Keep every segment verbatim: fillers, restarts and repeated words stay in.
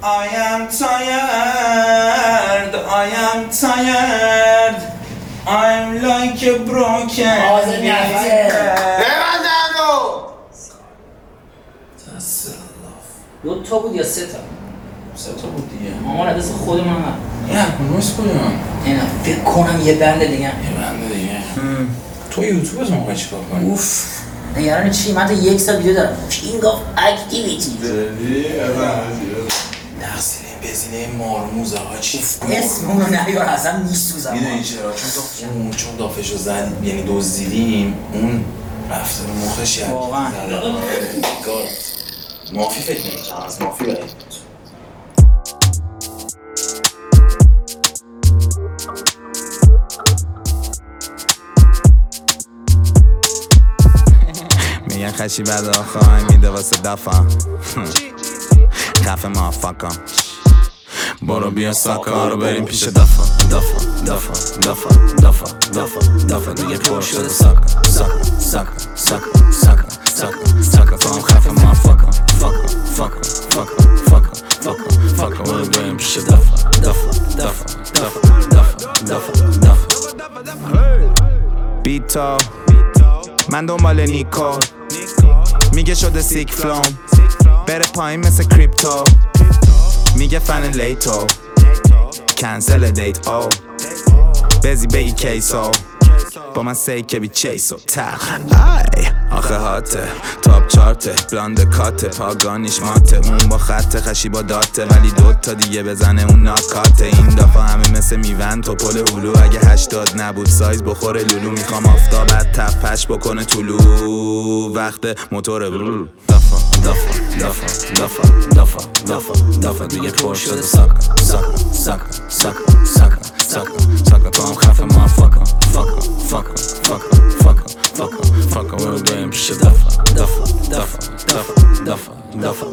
I am tired, I am tired, I'm like a broken آزه نفته ببندنو دو تا بود یا سه تا؟ سه تا بود دیگه. مامان دست خودمون هم نه کنوز کدوم؟ اینا فکر کنم یه بند دیگه یه بنده دیگه. تو یوتیوب از موقع چیکار کنی؟ اوف نگران چی؟ من تا یک سال ویدیو دارم King of Activity جدی؟ نقصیده این بزینه مارموزه ها چی؟ اسم اونو نیار اصلا میسوزم میدونی چرا؟ چون تا اون چون دافشو زد یعنی دزدیدیم اون رفته رو مخش یعنی واقعا گاد مافی فکر نمی‌کنم از مافی برای میگن خشی بعد آخواهی میده واسه دفعه خفه ما فکم برو بیا ساکا رو بریم پیش دفعه دفعه دفعه دفعه دفعه دفعه دفعه دیگه پر شده ساکا ساکا ساکا ساکا ساکا ساکا ساکا تو هم خفه ما فکم فکم فکم فکم فکم فکم فکم برو بریم پیش دفعه دفعه دفعه دفعه دفعه دفعه دفعه بیتا من دنبال نیکو میگه شده سیک فلوم بره پایین مثل کریپتو میگه فن لیتو کنسل دیت او بزی بگی کیسو با من سی که بی چیسو تخ ای آخه هاته تاپ چارته بلاند کاته پاگانیش ماته اون با خط خشی با داته ولی دوتا دیگه بزنه اون ناکاته این دفعه همه مثل میون تو پل هلو اگه هشتاد نبود سایز بخوره لولو میخوام آفتابت تپش بکنه طولو وقت موتور برول دفعه دفعه دفعه دفعه دفعه دفعه دفعه دیگه پر شده ساکا ساکا ساکا ساکا ساکا ساکا ساکا تو هم خفه ما فاکا فاکا فاکا فاکا فاکا فاکا فاکا برو بریم پیش دفعه دفعه دفعه دفعه دفعه دفعه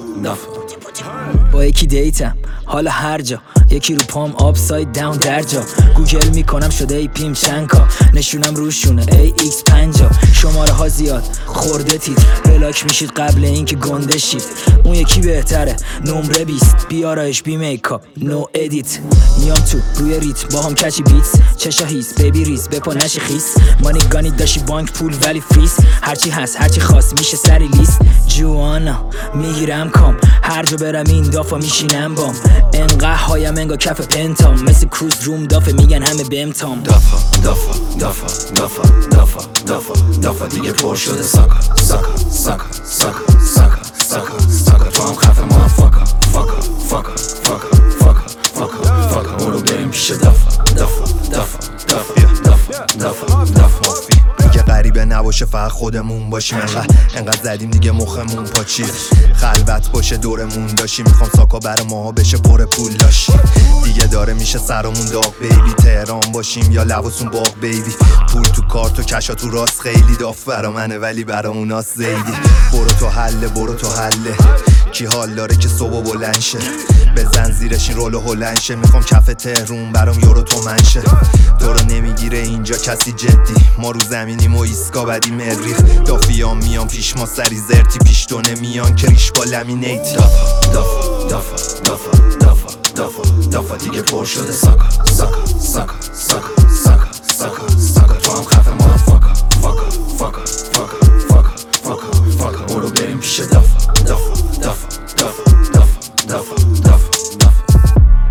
دفعه با یکی دیتم حالا هر جا یکی رو پام آپساید داون در جا گوگل میکنم شده ای پیم چنکا نشونم روشونه ای ایکس پنجا شماره ها زیاد خورده تیت بلاک میشید قبل اینکه گنده شید اون یکی بهتره نمره بیست بیارایش بی میکاپ نو ادیت میام تو روی ریت با هم کچی بیتس چشا هیس بیبی ریز بپا نشی خیس مانی گانی داشی بانک پول ولی فریز هرچی هست هرچی خواست میشه سری لیست جوانا میگیرم کام هر جا برم این دافا میشینم بام انقدر هایم انگا کف پنتام مثل کروز روم دافه میگن همه بمتام دفعه دفعه دفعه دفعه دفعه دفعه دفعه دیگه پر شده ساکا ساکا ساکا ساکا ساکا ساکا ساکا تو هم خفه ما فاکا فاکا فاکا فاکا فاکا فاکا فاکا برو بریم پیش دفعه دفعه دفعه دفعه دفعه دفعه دفعه دیگه غریبه نباشه فقط خودمون باشیم انقدر انقدر زدیم دیگه مخمون پاچیه خلوت باشه دورمون داشی میخوام ساکا بر ماها بشه پر پول داشی دیگه داره میشه سرمون داغ بیبی تهران باشیم یا لباسون باغ بیبی پول تو کارت و کشا تو راست خیلی داف برا منه ولی برا اوناست زیدی برو تو حله برو تو حله کی حال داره که صبح بلند شه بزن زیرش این رولو هلند شه میخوام کف تهرون برام یورو تو منشه تو رو نمیگیره اینجا کسی جدی ما رو زمینیم و ایسکا بدی مریخ دافیام میان پیش ما سری زرتی پیش تو نمیان که ریش با لامینیت دفعه دفعه دفعه دفعه دفعه دفعه دفعه دیگه پر شده ساکا ساکا ساکا ساکا ساکا ساکا ساکا تو هم خفه ما فاکا فاکا فاکا فاکا فاکا فاکا فاکا برو بریم پیش دفعه دفعه دفعه دفعه دفعه دفعه دفعه دفعه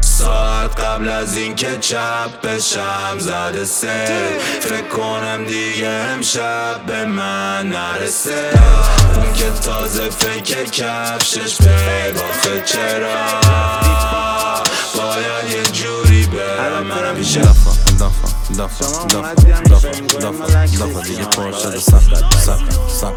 ساعت قبل از اینکه چپ بشم زده سه فکر کنم دیگه امشب به من نرسه اون که تازه فکر کفشش به باخه چرا باید یه جوری برم منم پیش دفعه دفعه دفعه دفعه دفعه دفعه دفعه دیگه پر شده ساکا ساکا